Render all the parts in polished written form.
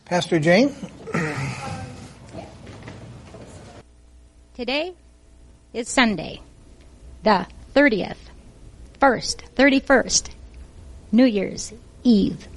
Pastor Jane? Today is Sunday, the 30th, 31st, New Year's Eve.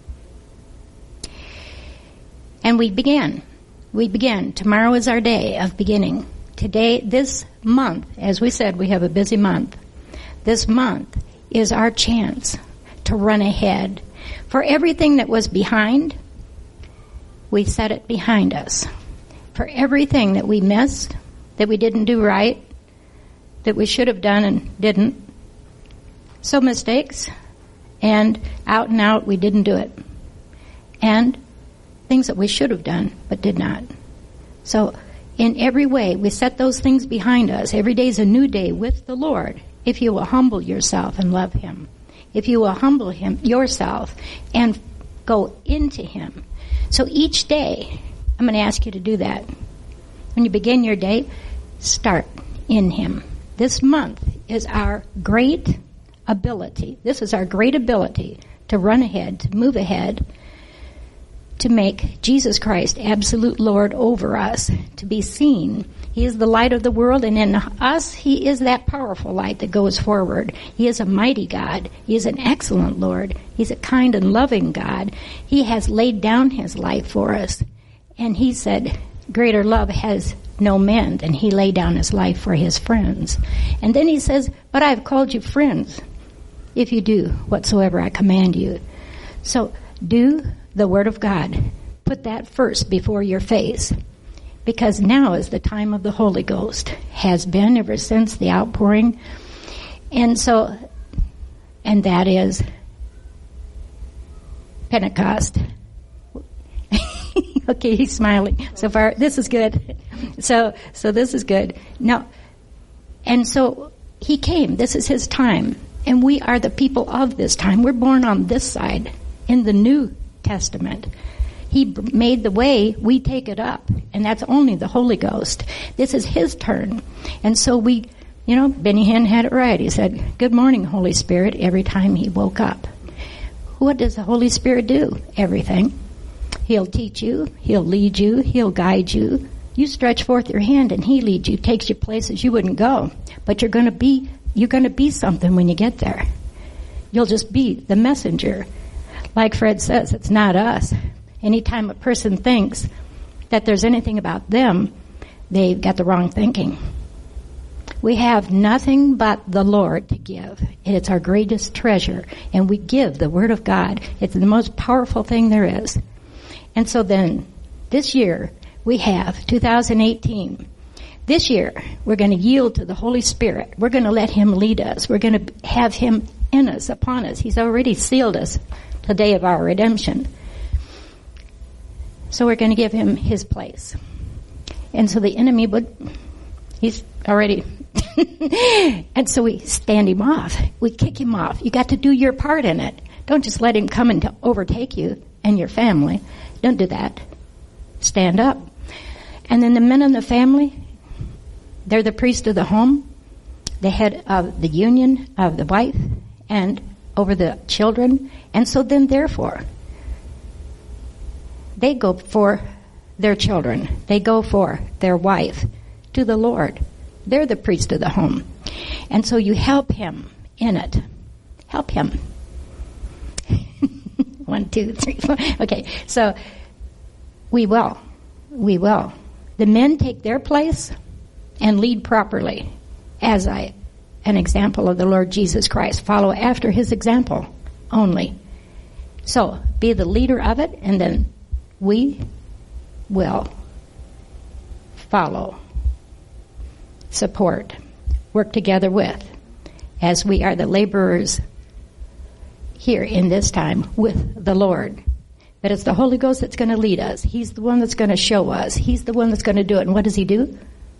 And we begin. Tomorrow is our day of beginning. Today, this month, as we said, we have a busy month. This month is our chance to run ahead. For everything that was behind, we set it behind us. For everything that we missed, that we didn't do right, that we should have done and didn't, so mistakes, and out we didn't do it. And things that we should have done but did not. So in every way, we set those things behind us. Every day is a new day with the Lord, if you will humble yourself and love Him. If you will humble Him yourself and go into Him. So each day, I'm going to ask you to do that. When you begin your day, start in Him. This month is our great ability. This is our great ability to run ahead, to move ahead, to make Jesus Christ absolute Lord over us, to be seen. He is the light of the world, and in us, He is that powerful light that goes forward. He is a mighty God. He is an excellent Lord. He's a kind and loving God. He has laid down His life for us. And He said, greater love has no man than He laid down His life for His friends. And then He says, but I've called you friends if you do whatsoever I command you. So do the Word of God. Put that first before your face. Because now is the time of the Holy Ghost. Has been ever since the outpouring. And that is Pentecost. Okay, he's smiling. So far, this is good. So this is good. No. And so He came. This is His time. And we are the people of this time. We're born on this side in the New Testament. He made the way, we take it up. And that's only the Holy Ghost. This is His turn. And so Benny Hinn had it right. He said, good morning, Holy Spirit, every time he woke up. What does the Holy Spirit do? Everything. He'll teach you. He'll lead you. He'll guide you. You stretch forth your hand and He leads you, takes you places you wouldn't go. But you're going to be something when you get there. You'll just be the messenger. Like Fred says, it's not us. Anytime a person thinks that there's anything about them, they've got the wrong thinking. We have nothing but the Lord to give. It's our greatest treasure. And we give the Word of God. It's the most powerful thing there is. And so then, this year, we have 2018. This year, we're going to yield to the Holy Spirit. We're going to let Him lead us. We're going to have Him in us, upon us. He's already sealed us the day of our redemption. So we're going to give Him His place. And so the enemy he's already, and so we stand him off. We kick him off. You got to do your part in it. Don't just let him come and overtake you and your family. Don't do that. Stand up. And then the men in the family, they're the priest of the home, the head of the union of the wife, and over the children. And so then therefore, they go for their children. They go for their wife to the Lord. They're the priest of the home. And so you help him in it. Help him. 1, 2, 3, 4. Okay, so we will. The men take their place and lead properly as an example of the Lord Jesus Christ. Follow after His example only. So be the leader of it, and then we will follow, support, work together with, as we are the laborers here in this time with the Lord. But it's the Holy Ghost that's going to lead us. He's the one that's going to show us. He's the one that's going to do it. And what does He do?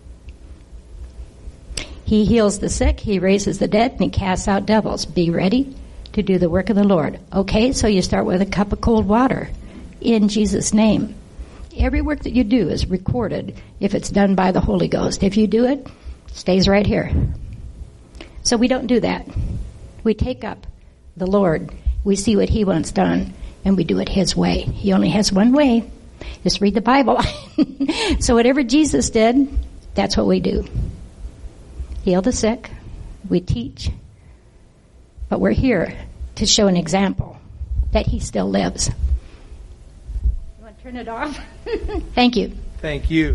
He heals the sick, He raises the dead, and He casts out devils. Be ready to do the work of the Lord. Okay, so you start with a cup of cold water in Jesus' name. Every work that you do is recorded if it's done by the Holy Ghost. If you do it, it stays right here. So we don't do that. We take up the Lord. We see what He wants done, and we do it His way. He only has one way, Just read the Bible. So whatever Jesus did, that's what we do. Heal the sick. We teach. But we're here to show an example that he still lives. You want to turn it off? Thank you. Thank you.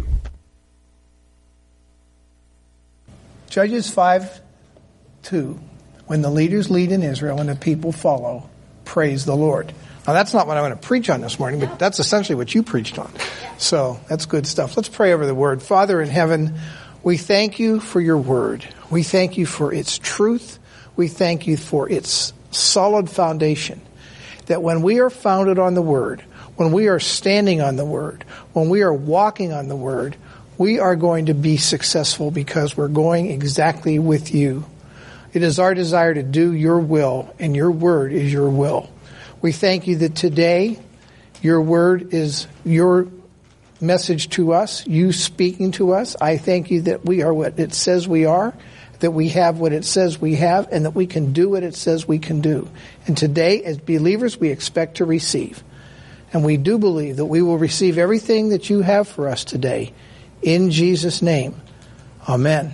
Judges 5:2. When the leaders lead in Israel and the people follow, praise the Lord. Now that's not what I'm going to preach on this morning, but that's essentially what you preached on. So that's good stuff. Let's pray over the word. Father in heaven, we thank you for your word. We thank you for its truth. We thank you for its solid foundation. That when we are founded on the word, when we are standing on the word, when we are walking on the word, we are going to be successful because we're going exactly with you. It is our desire to do your will, and your word is your will. We thank you that today your word is your message to us, you speaking to us. I thank you that we are what it says we are, that we have what it says we have, and that we can do what it says we can do. And today, as believers, we expect to receive. And we do believe that we will receive everything that you have for us today. In Jesus' name, amen.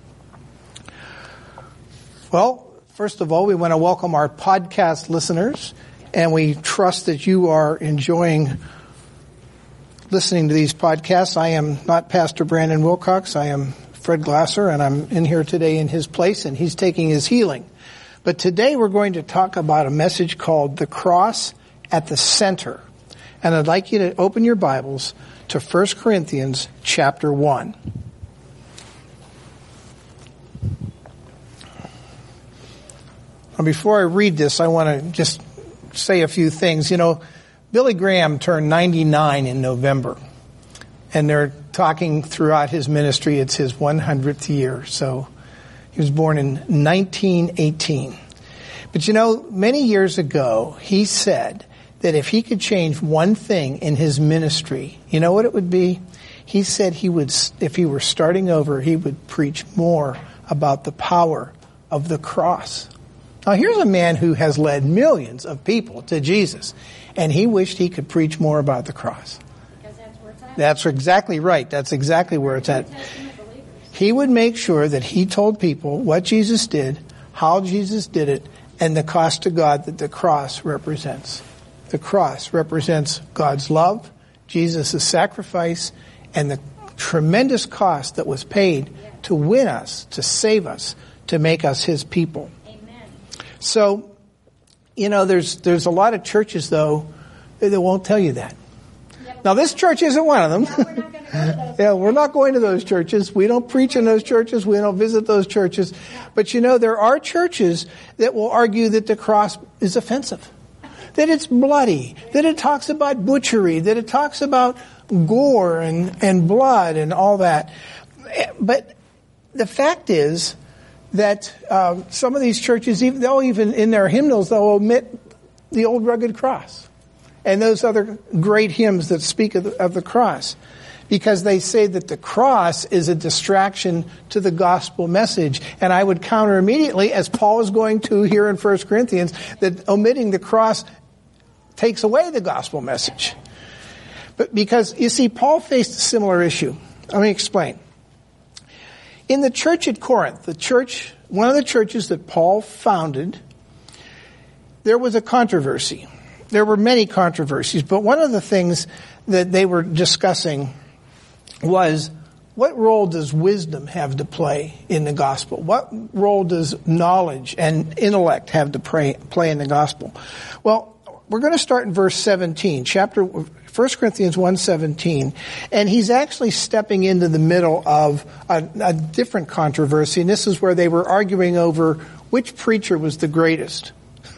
Well, first of all, we want to welcome our podcast listeners, and we trust that you are enjoying listening to these podcasts. I am not Pastor Brandon Wilcox. I am Fred Glasser, and I'm in here today in his place, and he's taking his healing. But today we're going to talk about a message called The Cross at the Center. And I'd like you to open your Bibles to 1 Corinthians chapter 1. Now, before I read this, I want to just say a few things. You know, Billy Graham turned 99 in November, and they're talking throughout his ministry. It's his 100th year. So he was born in 1918. But you know, many years ago, he said that if he could change one thing in his ministry, you know what it would be? He said he would, if he were starting over, he would preach more about the power of the cross. Now, here's a man who has led millions of people to Jesus, and he wished he could preach more about the cross. Because that's where it's at. That's exactly right. That's exactly where it's at. He would make sure that he told people what Jesus did, how Jesus did it, and the cost to God that the cross represents. The cross represents God's love, Jesus' sacrifice, and the tremendous cost that was paid to win us, to save us, to make us his people. So, you know, there's a lot of churches, though, that won't tell you that. Now, this church isn't one of them. No, we're not going to go to those. Yeah, we're not going to those churches. We don't preach in those churches. We don't visit those churches. But, you know, there are churches that will argue that the cross is offensive, that it's bloody, that it talks about butchery, that it talks about gore and blood and all that. But the fact is that some of these churches, they'll even in their hymnals, they'll omit the old rugged cross and those other great hymns that speak of the cross, because they say that the cross is a distraction to the gospel message. And I would counter immediately, as Paul is going to here in 1 Corinthians, that omitting the cross takes away the gospel message. But because, you see, Paul faced a similar issue. Let me explain. In the church at Corinth, one of the churches that Paul founded, there was a controversy. There were many controversies, but one of the things that they were discussing was, what role does wisdom have to play in the gospel? What role does knowledge and intellect have to play in the gospel? Well, we're going to start in verse 17, 1 Corinthians 1:17, and he's actually stepping into the middle of a different controversy, and this is where they were arguing over which preacher was the greatest.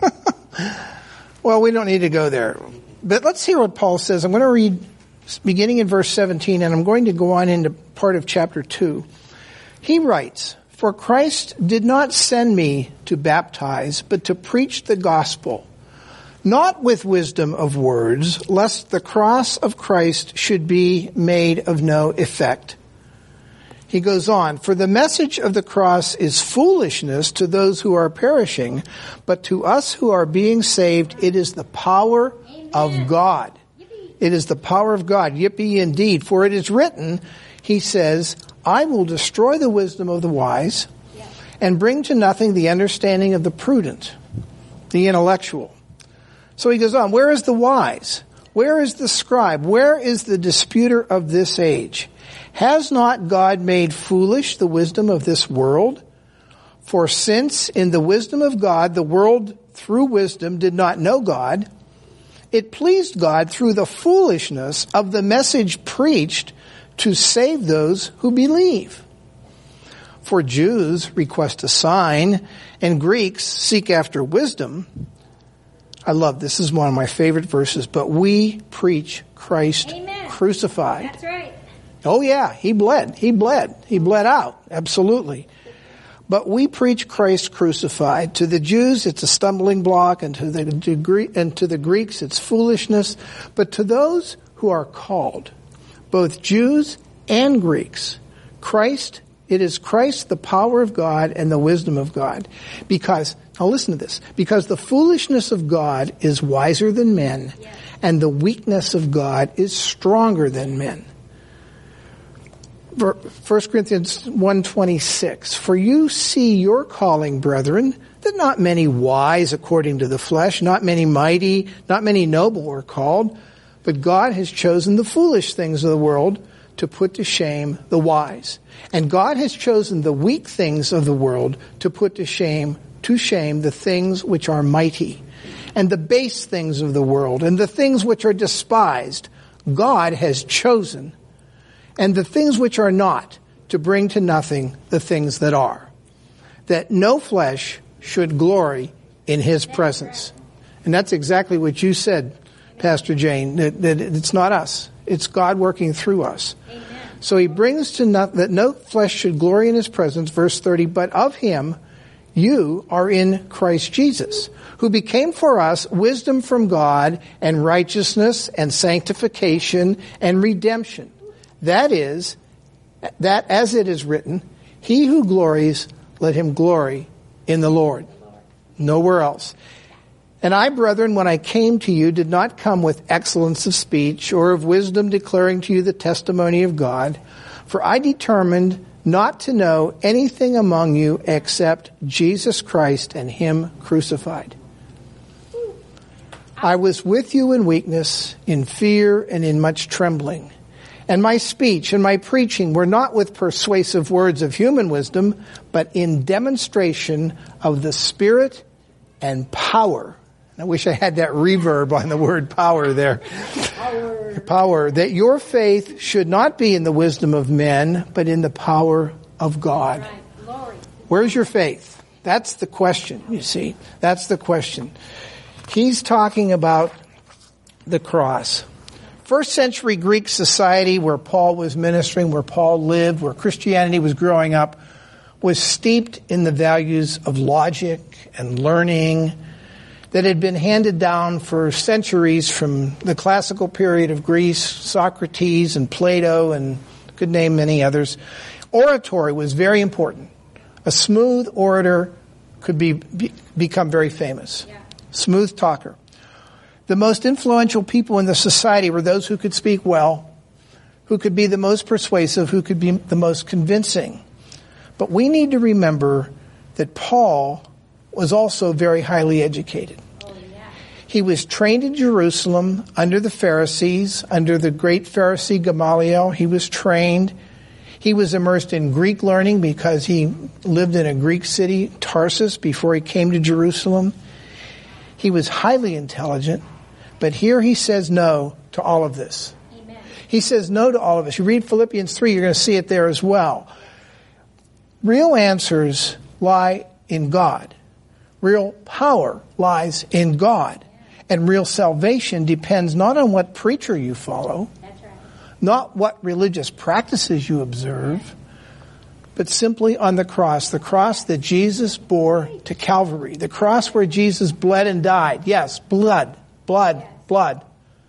Well, we don't need to go there. But let's hear what Paul says. I'm going to read beginning in verse 17, and I'm going to go on into part of chapter 2. He writes, "For Christ did not send me to baptize, but to preach the gospel, not with wisdom of words, lest the cross of Christ should be made of no effect." He goes on, "For the message of the cross is foolishness to those who are perishing, but to us who are being saved, it is the power of God." It is the power of God. Yippee indeed. For it is written, he says, I will destroy the wisdom of the wise and bring to nothing the understanding of the prudent, the intellectual. So he goes on, where is the wise? Where is the scribe? Where is the disputer of this age? Has not God made foolish the wisdom of this world? For since in the wisdom of God, the world through wisdom did not know God, it pleased God through the foolishness of the message preached to save those who believe. For Jews request a sign, and Greeks seek after wisdom. I love this. This is one of my favorite verses. But we preach Christ crucified. That's right. Oh yeah, he bled. He bled out. Absolutely. But we preach Christ crucified. To the Jews, it's a stumbling block, and to the Greeks, it's foolishness. But to those who are called, both Jews and Greeks, it is Christ, the power of God and the wisdom of God. Because, now listen to this, because the foolishness of God is wiser than men, and the weakness of God is stronger than men. 1 Corinthians 1:26, for you see your calling, brethren, that not many wise according to the flesh, not many mighty, not many noble were called, but God has chosen the foolish things of the world to put to shame the wise. And God has chosen the weak things of the world to put to shame the things which are mighty, and the base things of the world, and the things which are despised, God has chosen, and the things which are not, to bring to nothing the things that are, that no flesh should glory in his presence. And that's exactly what you said, Pastor Jane, that it's not us. It's God working through us. Amen. So he brings to that no flesh should glory in his presence, verse 30, but of him you are in Christ Jesus, who became for us wisdom from God and righteousness and sanctification and redemption. That is, that as it is written, he who glories, let him glory in the Lord. Nowhere else. And I, brethren, when I came to you, did not come with excellence of speech or of wisdom declaring to you the testimony of God, for I determined not to know anything among you except Jesus Christ and him crucified. I was with you in weakness, in fear, and in much trembling. And my speech and my preaching were not with persuasive words of human wisdom, but in demonstration of the Spirit and power. I wish I had that reverb on the word power there. Power. That your faith should not be in the wisdom of men, but in the power of God. Where's your faith? That's the question, you see. That's the question. He's talking about the cross. First century Greek society, where Paul was ministering, where Paul lived, where Christianity was growing up, was steeped in the values of logic and learning that had been handed down for centuries from the classical period of Greece, Socrates and Plato, and could name many others. Oratory was very important. A smooth orator could become very famous. Smooth talker. The most influential people in the society were those who could speak well, who could be the most persuasive, who could be the most convincing. But we need to remember that Paul was also very highly educated. He was trained in Jerusalem under the Pharisees, under the great Pharisee Gamaliel. He was trained. He was immersed in Greek learning because he lived in a Greek city, Tarsus, before he came to Jerusalem. He was highly intelligent. But here he says no to all of this. Amen. He says no to all of this. You read Philippians 3, you're going to see it there as well. Real answers lie in God. Real power lies in God. And real salvation depends not on what preacher you follow, that's right, not what religious practices you observe, but simply on the cross that Jesus bore to Calvary, the cross where Jesus bled and died. Yes, blood. Life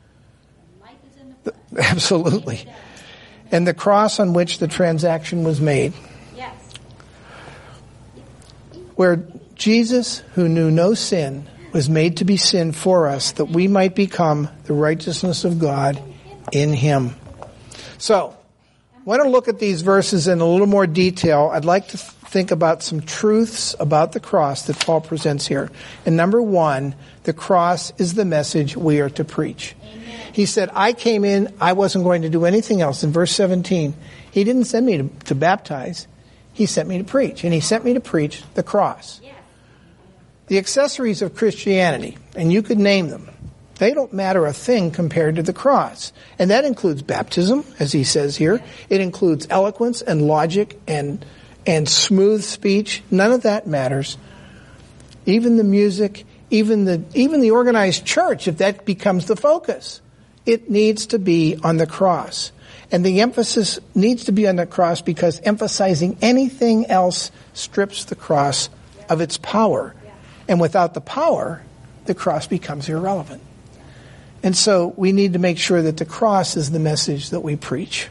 is in the blood. Absolutely. And the cross on which the transaction was made. Yes. Where Jesus, who knew no sin, was made to be sin for us, that we might become the righteousness of God in him. So, I want to look at these verses in a little more detail. I'd like to think about some truths about the cross that Paul presents here. And number one, the cross is the message we are to preach. Amen. He said, I came in, I wasn't going to do anything else. In verse 17, he didn't send me to baptize. He sent me to preach. And he sent me to preach the cross. Yes. The accessories of Christianity, and you could name them, they don't matter a thing compared to the cross. And that includes baptism, as he says here. It includes eloquence and logic and smooth speech. None of that matters. Even the music, even the organized church, if that becomes the focus, it needs to be on the cross. And the emphasis needs to be on the cross because emphasizing anything else strips the cross of its power. And without the power, the cross becomes irrelevant. And so we need to make sure that the cross is the message that we preach.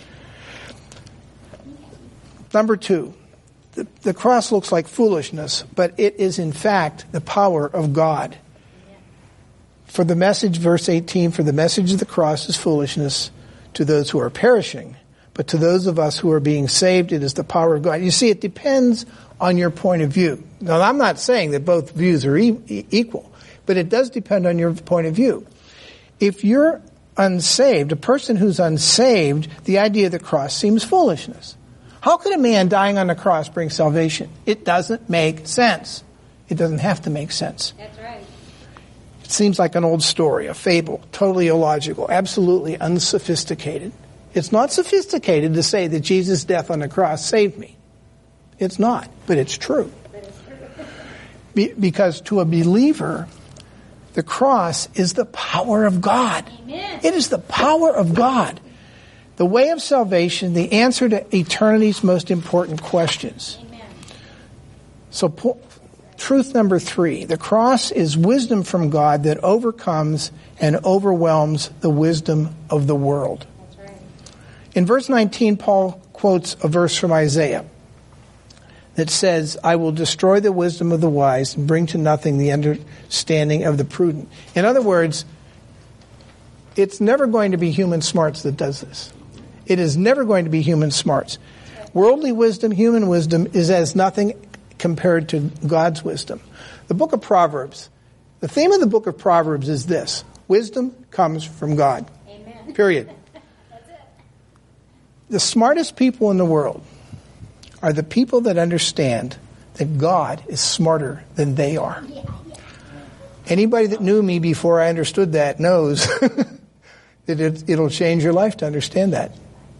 Number two, the cross looks like foolishness, but it is in fact the power of God. For the message, verse 18, for the message of the cross is foolishness to those who are perishing, but to those of us who are being saved, it is the power of God. You see, it depends on your point of view. Now, I'm not saying that both views are equal, but it does depend on your point of view. If you're unsaved, a person who's unsaved, the idea of the cross seems foolishness. How could a man dying on the cross bring salvation? It doesn't make sense. It doesn't have to make sense. That's right. It seems like an old story, a fable, totally illogical, absolutely unsophisticated. It's not sophisticated to say that Jesus' death on the cross saved me. It's not, but it's true. Because to a believer, the cross is the power of God. Amen. It is the power of God. The way of salvation, the answer to eternity's most important questions. Amen. So truth number 3, the cross is wisdom from God that overcomes and overwhelms the wisdom of the world. That's right. In verse 19, Paul quotes a verse from Isaiah that says, I will destroy the wisdom of the wise and bring to nothing the understanding of the prudent. In other words, it's never going to be human smarts that does this. It is never going to be human smarts. Worldly wisdom, human wisdom, is as nothing compared to God's wisdom. The book of Proverbs, the theme of the book of Proverbs is this: wisdom comes from God. Amen. Period. That's it. The smartest people in the world are the people that understand that God is smarter than they are. Anybody that knew me before I understood that knows that it'll change your life to understand that.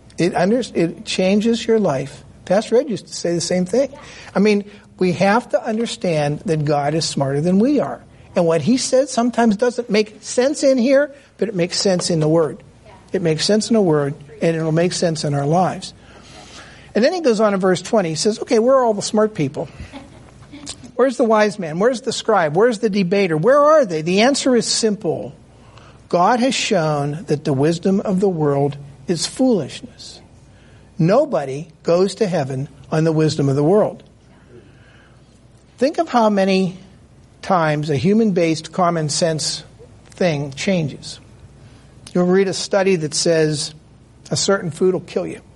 It changes your life. Pastor Ed used to say the same thing. I mean, we have to understand that God is smarter than we are. And what he says sometimes doesn't make sense in here, but it makes sense in the Word. It makes sense in the Word, and it'll make sense in our lives. And then he goes on in verse 20. He says, okay, where are all the smart people? Where's the wise man? Where's the scribe? Where's the debater? Where are they? The answer is simple. God has shown that the wisdom of the world is foolishness. Nobody goes to heaven on the wisdom of the world. Think of how many times a human-based common sense thing changes. You'll read a study that says a certain food will kill you.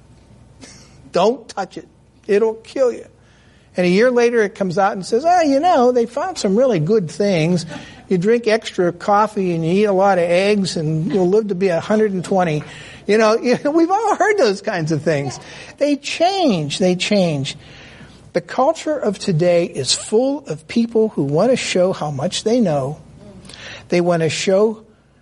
Don't touch it. It'll kill you. And a year later it comes out and says, they found some really good things. You drink extra coffee and you eat a lot of eggs and you'll live to be 120. We've all heard those kinds of things. They change. The culture of today is full of people who want to show how much they know. They want to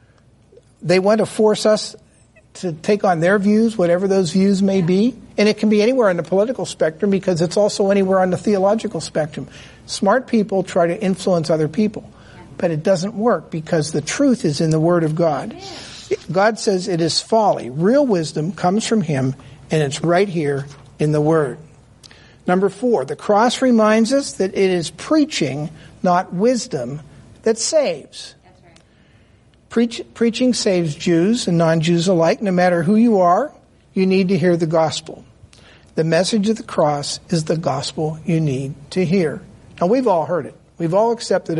force us to take on their views, whatever those views may be. And it can be anywhere on the political spectrum because it's also anywhere on the theological spectrum. Smart people try to influence other people. But it doesn't work because the truth is in the Word of God. God says it is folly. Real wisdom comes from Him, and it's right here in the Word. Number 4, the cross reminds us that it is preaching, not wisdom, that saves. That's right. Preaching saves Jews and non-Jews alike. No matter who you are, you need to hear the gospel. The message of the cross is the gospel you need to hear. Now, we've all heard it. We've all accepted it,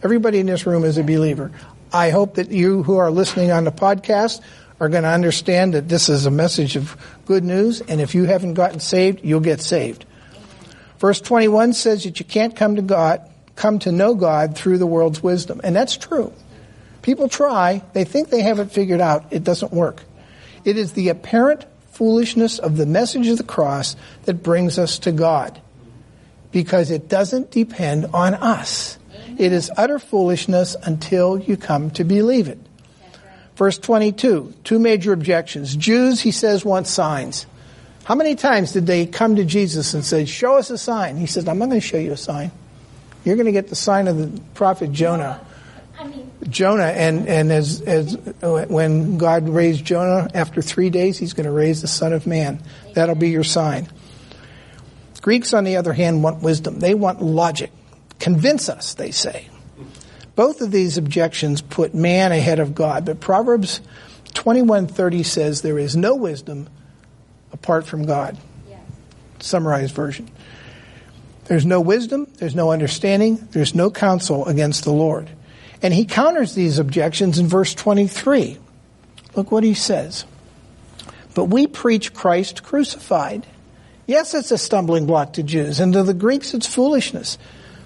Everybody in this room is a believer. I hope that you who are listening on the podcast are going to understand that this is a message of good news, and if you haven't gotten saved, you'll get saved. Verse 21 says that you can't come to know God through the world's wisdom. And that's true. People try. They think they have it figured out. It doesn't work. It is the apparent foolishness of the message of the cross that brings us to God. Because it doesn't depend on us. It is utter foolishness until you come to believe it. Verse 22, two major objections. Jews, he says, want signs. How many times did they come to Jesus and say, show us a sign? He says, I'm not going to show you a sign. You're going to get the sign of the prophet Jonah. Jonah, and as when God raised Jonah, after 3 days, he's going to raise the Son of Man. That'll be your sign. Greeks, on the other hand, want wisdom. They want logic. Convince us, they say. Both of these objections put man ahead of God. But Proverbs 21:30 says there is no wisdom apart from God. Yeah. Summarized version. There's no wisdom, there's no understanding, there's no counsel against the Lord. And he counters these objections in verse 23. Look what he says. But we preach Christ crucified. Yes, it's a stumbling block to Jews, and to the Greeks it's foolishness.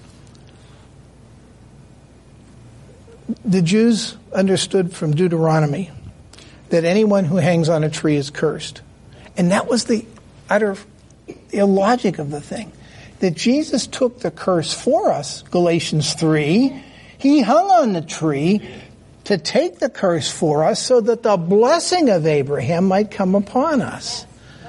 The Jews understood from Deuteronomy that anyone who hangs on a tree is cursed. And that was the utter illogic of the thing. That Jesus took the curse for us, Galatians 3. He hung on the tree to take the curse for us so that the blessing of Abraham might come upon us.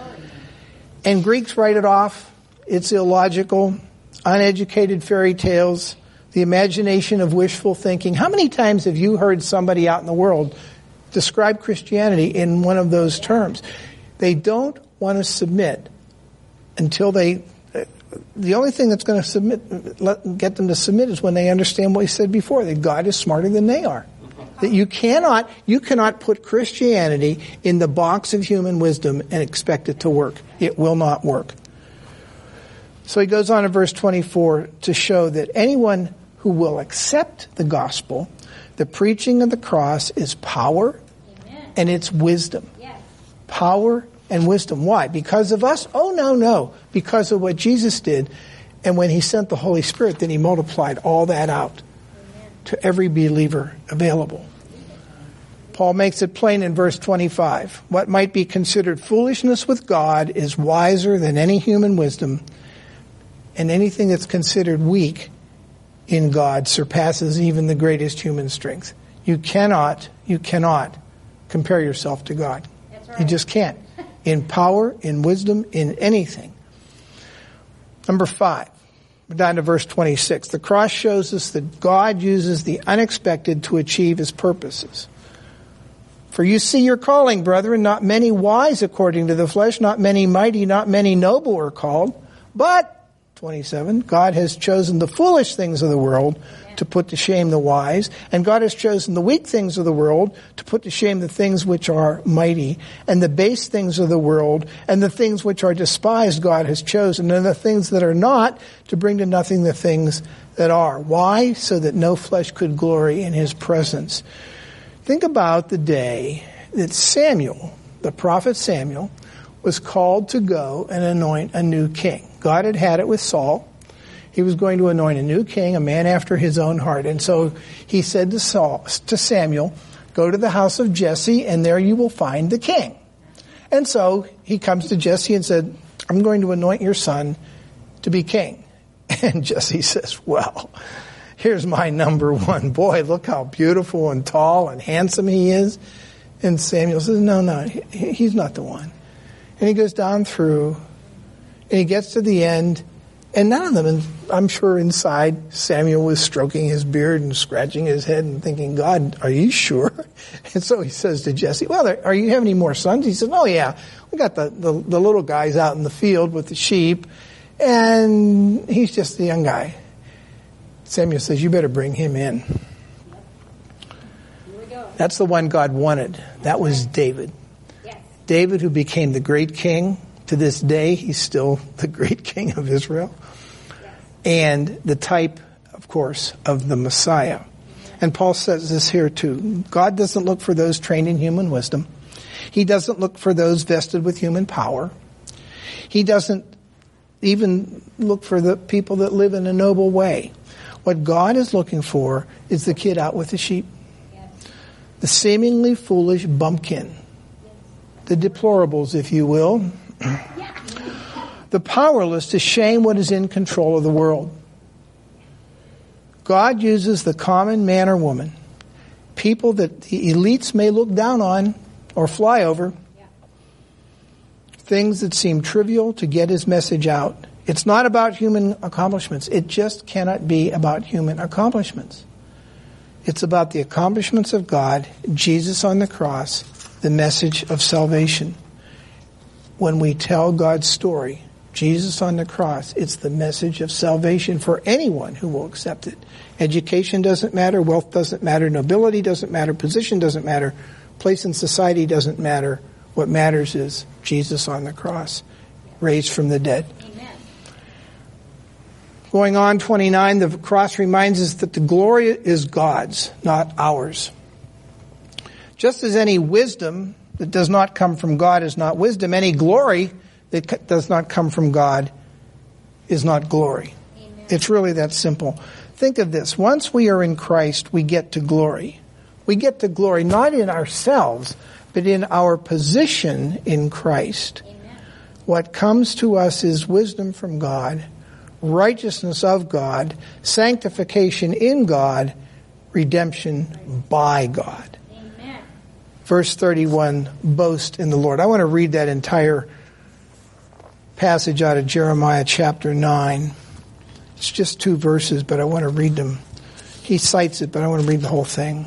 And Greeks write it off. It's illogical, uneducated fairy tales, the imagination of wishful thinking. How many times have you heard somebody out in the world describe Christianity in one of those terms? They don't want to submit until the only thing that's going to get them to submit is when they understand what he said before, that God is smarter than they are. That you cannot put Christianity in the box of human wisdom and expect it to work. It will not work. So he goes on in verse 24 to show that anyone who will accept the gospel, the preaching of the cross is power. Amen. And it's wisdom. Yes. Power and wisdom. Why? Because of us? Oh, no. Because of what Jesus did. And when he sent the Holy Spirit, then he multiplied all that out to every believer available. Paul makes it plain in verse 25. What might be considered foolishness with God is wiser than any human wisdom, and anything that's considered weak in God surpasses even the greatest human strength. You cannot compare yourself to God. That's right. You just can't. In power, in wisdom, in anything. Number 5. We're down to verse 26. The cross shows us that God uses the unexpected to achieve his purposes. For you see your calling, brethren, not many wise according to the flesh, not many mighty, not many noble are called. But, 27, God has chosen the foolish things of the world to put to shame the wise. And God has chosen the weak things of the world to put to shame the things which are mighty. And the base things of the world and the things which are despised God has chosen. And the things that are not to bring to nothing the things that are. Why? So that no flesh could glory in his presence. Think about the day that Samuel, the prophet Samuel, was called to go and anoint a new king. God had it with Saul. He was going to anoint a new king, a man after his own heart. And so he said to Samuel, go to the house of Jesse, and there you will find the king. And so he comes to Jesse and said, I'm going to anoint your son to be king. And Jesse says, well, here's my number one boy. Look how beautiful and tall and handsome he is. And Samuel says, no, he's not the one. And he goes down through, and he gets to the end, and none of them, and I'm sure inside Samuel was stroking his beard and scratching his head and thinking, God, are you sure? And so he says to Jesse, well, are you have any more sons? He says, oh yeah, we got the little guys out in the field with the sheep, and he's just the young guy. Samuel says, you better bring him in. Here we go. That's the one God wanted. That was David. David, who became the great king. To this day, he's still the great king of Israel. Yes. And the type of course, of the Messiah. And Paul says this here too. God doesn't look for those trained in human wisdom. He doesn't look for those vested with human power. He doesn't even look for the people that live in a noble way. What God is looking for is the kid out with the sheep. The seemingly foolish bumpkin. The deplorables, if you will. The powerless to shame what is in control of the world. God uses the common man or woman, people that the elites may look down on or fly over, things that seem trivial to get his message out. It's not about human accomplishments. It just cannot be about human accomplishments. It's about the accomplishments of God, Jesus on the cross, the message of salvation. When we tell God's story, Jesus on the cross, it's the message of salvation for anyone who will accept it. Education doesn't matter, wealth doesn't matter, nobility doesn't matter, position doesn't matter, place in society doesn't matter. What matters is Jesus on the cross, raised from the dead. Amen. Going on, 29, the cross reminds us that the glory is God's, not ours. Just as any wisdom that does not come from God is not wisdom, any glory that does not come from God is not glory. Amen. It's really that simple. Think of this. Once we are in Christ, we get to glory. We get to glory not in ourselves, but in our position in Christ. Amen. What comes to us is wisdom from God, righteousness of God, sanctification in God, redemption by God. Amen. Verse 31, boast in the Lord. I want to read that entire passage out of Jeremiah chapter 9. It's just 2 verses, but I want to read them. He cites it, but I want to read the whole thing.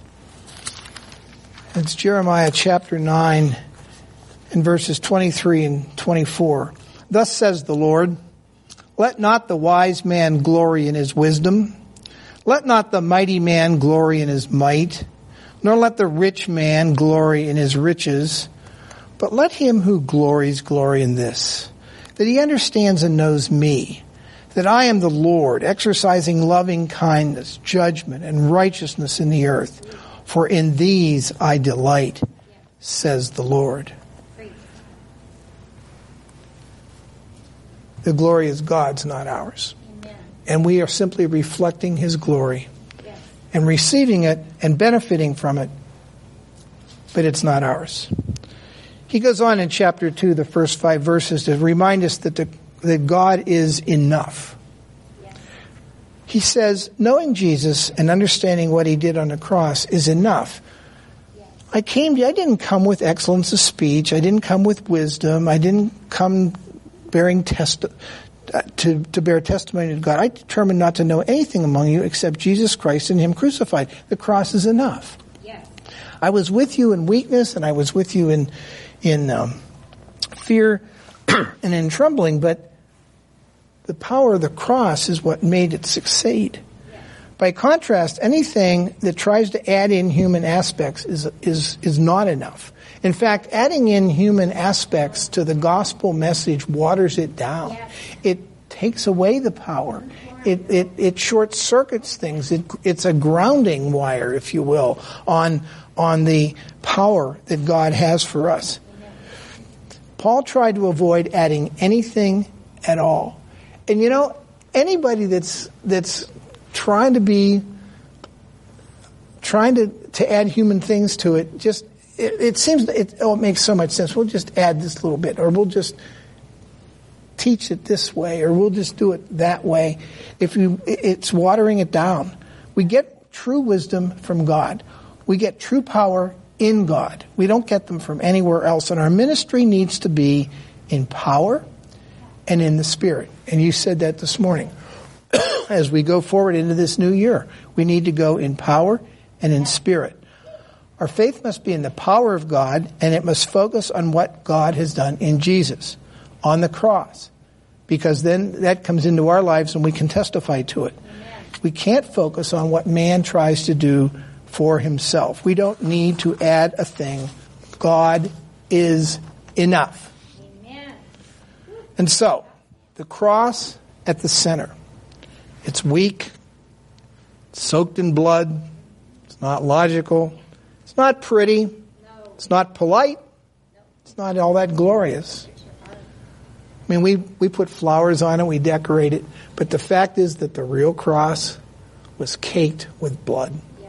It's Jeremiah chapter 9 and verses 23 and 24. Thus says the Lord, let not the wise man glory in his wisdom. Let not the mighty man glory in his might. Nor let the rich man glory in his riches. But let him who glories glory in this, that he understands and knows me, that I am the Lord, exercising loving kindness, judgment, and righteousness in the earth. For in these I delight, says the Lord. The glory is God's, not ours. Amen. And we are simply reflecting His glory and receiving it and benefiting from it, but it's not ours. He goes on in chapter 2, the first 5 verses, to remind us that God is enough. Yes. He says, knowing Jesus and understanding what He did on the cross is enough. Yes. I didn't come with excellence of speech. I didn't come with wisdom. I didn't come bearing to bear testimony to God. I determined not to know anything among you except Jesus Christ and Him crucified. The cross is enough. Yes. I was with you in weakness, and I was with you in fear and in trembling, but the power of the cross is what made it succeed. Yes. By contrast, anything that tries to add in human aspects is not enough. In fact, adding in human aspects to the gospel message waters it down. Yes. It takes away the power. It short circuits things. It's a grounding wire, if you will, on the power that God has for us. Paul tried to avoid adding anything at all. And you know, anybody that's trying to add human things to it, just it makes so much sense. We'll just add this little bit, or we'll just teach it this way, or we'll just do it that way. It's watering it down. We get true wisdom from God. We get true power in God. We don't get them from anywhere else. And our ministry needs to be in power and in the Spirit. And you said that this morning. As we go forward into this new year, we need to go in power and in spirit. Our faith must be in the power of God, and it must focus on what God has done in Jesus on the cross, because then that comes into our lives and we can testify to it. Amen. We can't focus on what man tries to do for himself. We don't need to add a thing. God is enough. Amen. And so, the cross at the center. It's weak, It's soaked in blood. It's not logical. It's not pretty. It's not polite. It's not all that glorious. I mean, we put flowers on it, we decorate it, but the fact is that the real cross was caked with blood.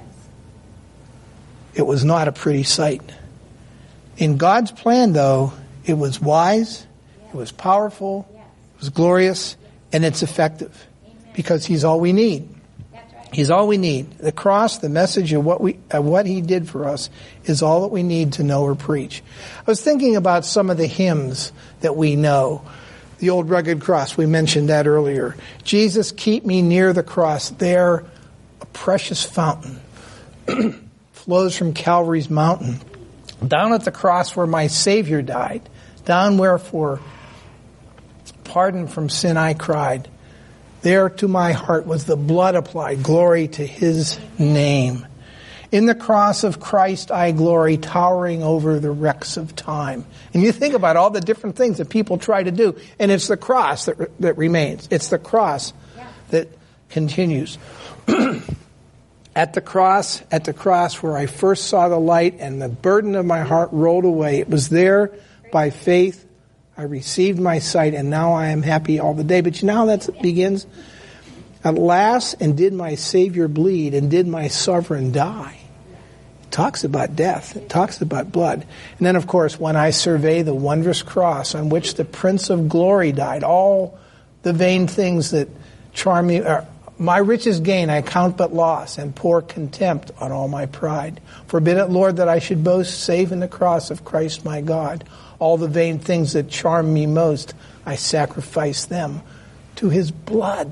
It was not a pretty sight. In God's plan, though, it was wise, it was powerful, it was glorious, and it's effective because He's all we need. He's all we need. The cross, the message of what He did for us is all that we need to know or preach. I was thinking about some of the hymns that we know. The old rugged cross, we mentioned that earlier. Jesus, keep me near the cross. There, a precious fountain flows from Calvary's mountain. Down at the cross where my Savior died. Down where for pardon from sin I cried. There to my heart was the blood applied. Glory to His name. In the cross of Christ I glory, towering over the wrecks of time. And you think about all the different things that people try to do, and it's the cross that remains. It's the cross that continues. At the cross where I first saw the light and the burden of my heart rolled away. It was there by faith. I received my sight, and now I am happy all the day. But you know how that begins? At last, and did my Savior bleed, and did my sovereign die. It talks about death. It talks about blood. And then, of course, when I survey the wondrous cross on which the Prince of Glory died, all the vain things that charm me, my richest gain I count but loss, and pour contempt on all my pride. Forbid it, Lord, that I should boast, save in the cross of Christ my God. All the vain things that charm me most, I sacrifice them to His blood.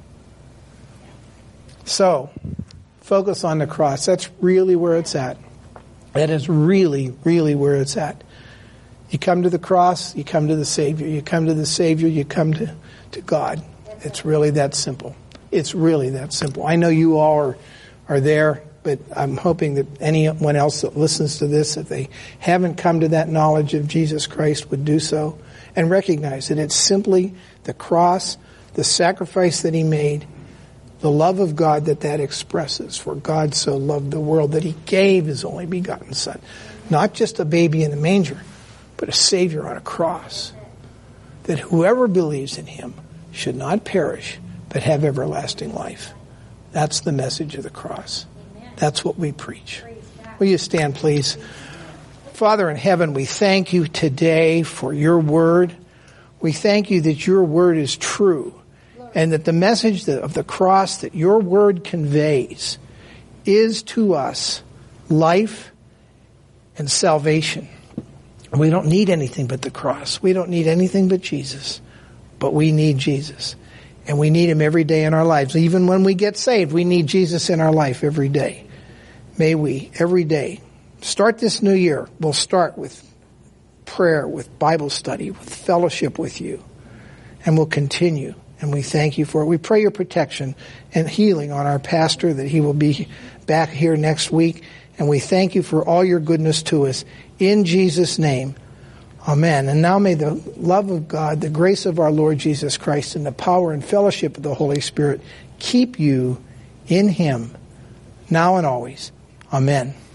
So, focus on the cross. That's really where it's at. That is really, really where it's at. You come to the cross, you come to the Savior. You come to the Savior, you come to God. It's really that simple. It's really that simple. I know you all are there, but I'm hoping that anyone else that listens to this, if they haven't come to that knowledge of Jesus Christ, would do so and recognize that it's simply the cross, the sacrifice that He made, the love of God that expresses. For God so loved the world that He gave His only begotten Son. Not just a baby in a manger, but a Savior on a cross. That whoever believes in Him should not perish, but have everlasting life. That's the message of the cross. That's what we preach. Will you stand, please? Father in heaven, we thank You today for Your word. We thank You that Your word is true, and that the message of the cross that Your word conveys is to us life and salvation. We don't need anything but the cross. We don't need anything but Jesus. But we need Jesus. And we need Him every day in our lives. Even when we get saved, we need Jesus in our life every day. May we, every day, start this new year. We'll start with prayer, with Bible study, with fellowship with You. And we'll continue. And we thank You for it. We pray Your protection and healing on our pastor, that he will be back here next week. And we thank You for all Your goodness to us. In Jesus' name, amen. And now may the love of God, the grace of our Lord Jesus Christ, and the power and fellowship of the Holy Spirit keep you in Him, now and always. Amen.